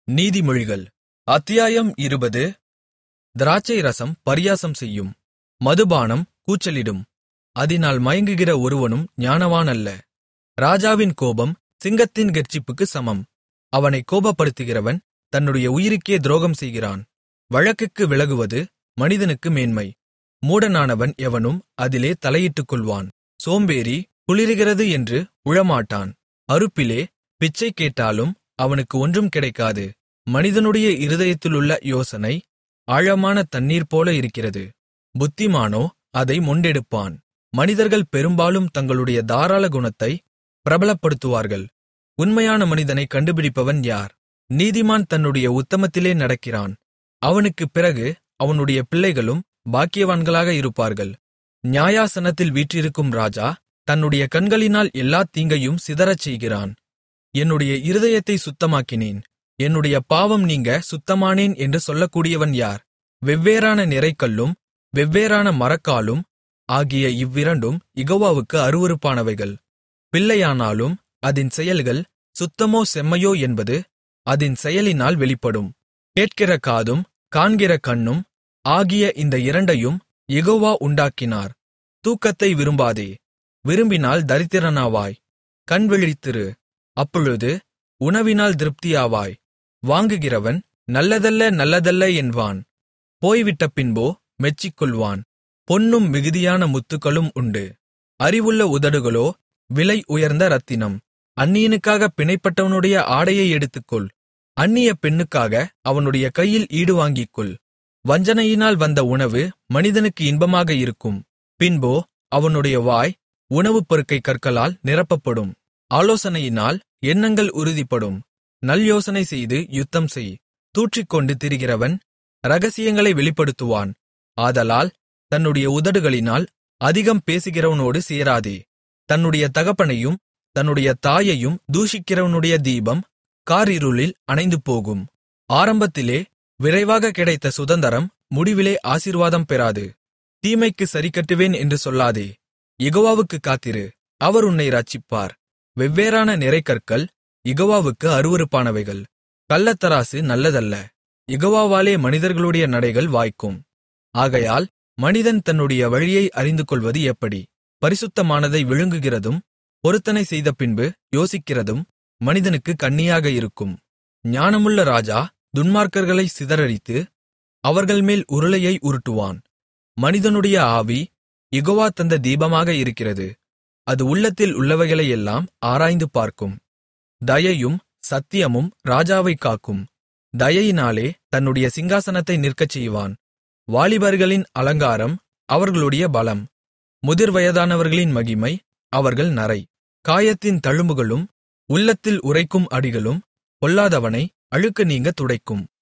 நீதிமொழிகள் அத்தியாயம் 20. திராட்சை ரசம் பரியாசம் செய்யும், மதுபானம் கூச்சலிடும், அதினால் மயங்குகிற ஒருவனும் ஞானவான் அல்ல. ராஜாவின் கோபம் சிங்கத்தின் கெர்ச்சிப்புக்குச் சமம். அவனைக் கோபப்படுத்துகிறவன் தன்னுடைய உயிருக்கே துரோகம் செய்கிறான். வழக்குக்கு விலகுவது மனிதனுக்கு மேன்மை. மூடனானவன் எவனும் அதிலே தலையிட்டுக்கொள்வான். சோம்பேறி குளிருகிறது என்று உழமாட்டான். அறுப்பிலே பிச்சை கேட்டாலும் அவனுக்கு ஒன்றும் கிடைக்காது. மனிதனுடைய இருதயத்திலுள்ள யோசனை ஆழமான தண்ணீர் போல இருக்கிறது. புத்திமானோ அதை மொண்டெடுப்பான். மனிதர்கள் பெரும்பாலும் தங்களுடைய தாராள குணத்தை பிரபலப்படுத்துவார்கள். உண்மையான மனிதனைக் கண்டுபிடிப்பவன் யார்? நீதிமான் தன்னுடைய உத்தமத்திலே நடக்கிறான். அவனுக்குப் பிறகு அவனுடைய பிள்ளைகளும் பாக்கியவான்களாக இருப்பார்கள். நியாயாசனத்தில் வீற்றிருக்கும் ராஜா தன்னுடைய கண்களினால் எல்லாத் தீங்கையும் சிதறச் செய்கிறான். என்னுடைய இருதயத்தைச் சுத்தமாக்கினேன், என்னுடைய பாவம் நீங்க சுத்தமானேன் என்று சொல்லக்கூடியவன் யார்? வெவ்வேறான நிறைகல்லும் வெவ்வேறான மரக்காலும் ஆகிய இவ்விரண்டும் யெகோவாவுக்கு அருவருப்பானவைகள். பிள்ளையானாலும் அதின் செயல்கள் சுத்தமோ செம்மையோ என்பது அதின் செயலினால் வெளிப்படும். கேட்கிற காதும் காண்கிற கண்ணும் ஆகிய இந்த இரண்டையும் யெகோவா உண்டாக்கினார். தூக்கத்தை விரும்பாதே, விரும்பினால் தரித்திரனாவாய். கண் விழித்திரு, அப்பொழுது உணவினால் திருப்தியாவாய். வாங்குகிறவன் நல்லதல்ல நல்லதல்ல என்பான், போய்விட்ட பின்போ மெச்சிக்கொள்வான். பொன்னும் மிகுதியான முத்துக்களும் உண்டு, அறிவுள்ள உதடுகளோ விலை உயர்ந்த இரத்தினம். அந்நியனுக்காக பிணைப்பட்டவனுடைய ஆடையை எடுத்துக்கொள், அந்நிய பெண்ணுக்காக அவனுடைய கையில் ஈடு வாங்கிக்கொள். வஞ்சனையினால் வந்த உணவு மனிதனுக்கு இன்பமாக இருக்கும், பின்போ அவனுடைய வாய் உணவுப்பருக்கை கற்களால் நிரப்பப்படும். ஆலோசனையினால் எண்ணங்கள் உறுதிப்படும். நல்யோசனை செய்து யுத்தம் செய். தூற்றிக்கொண்டு திரிகிறவன் இரகசியங்களை வெளிப்படுத்துவான். ஆதலால் தன்னுடைய உதடுகளினால் அதிகம் பேசுகிறவனோடு சேராதே. தன்னுடைய தகப்பனையும் தன்னுடைய தாயையும் தூஷிக்கிறவனுடைய தீபம் காரிருளில் அணைந்து போகும். ஆரம்பத்திலே விரைவாக கிடைத்த சுதந்தரம் முடிவிலே ஆசீர்வாதம் பெறாது. தீமைக்கு சரிக்கட்டுவேன் என்று சொல்லாதே, யெகோவாவுக்குக் காத்திரு, அவர் உன்னை இரட்சிப்பார். வெவ்வேறான நிறைகற்கள் யெகோவாவுக்கு அருவருப்பானவைகள். கள்ளத்தராசு நல்லதல்ல, யெகோவாவாலே மனிதர்களுடைய நடைகள் வாய்க்கும். ஆகையால் மனிதன் தன்னுடைய வழியை அறிந்துகொள்வது எப்படி? பரிசுத்தமானதை விழுங்குகிறதும் பொருத்தனை செய்த பின்பு யோசிக்கிறதும் மனிதனுக்கு கண்ணியாக இருக்கும். ஞானமுள்ள ராஜா துன்மார்க்கர்களை சிதறடித்து அவர்கள்மேல் உருளையை உருட்டுவான். மனிதனுடைய ஆவி யெகோவா தந்த தீபமாக இருக்கிறது, அது உள்ளத்தில் உள்ளவைகளையெல்லாம் ஆராய்ந்து பார்க்கும். தயையும் சத்தியமும் ராஜாவைக் காக்கும். தயையினாலே தன்னுடைய சிங்காசனத்தை நிற்கச் செய்வான். வாலிபர்களின் அலங்காரம் அவர்களுடைய பலம், முதிர்வயதானவர்களின் மகிமை அவர்கள் நரை. காயத்தின் தழும்புகளும் உள்ளத்தில் உறைக்கும் அடிகளும் பொல்லாதவனை அழுக்கு நீங்க துடைக்கும்.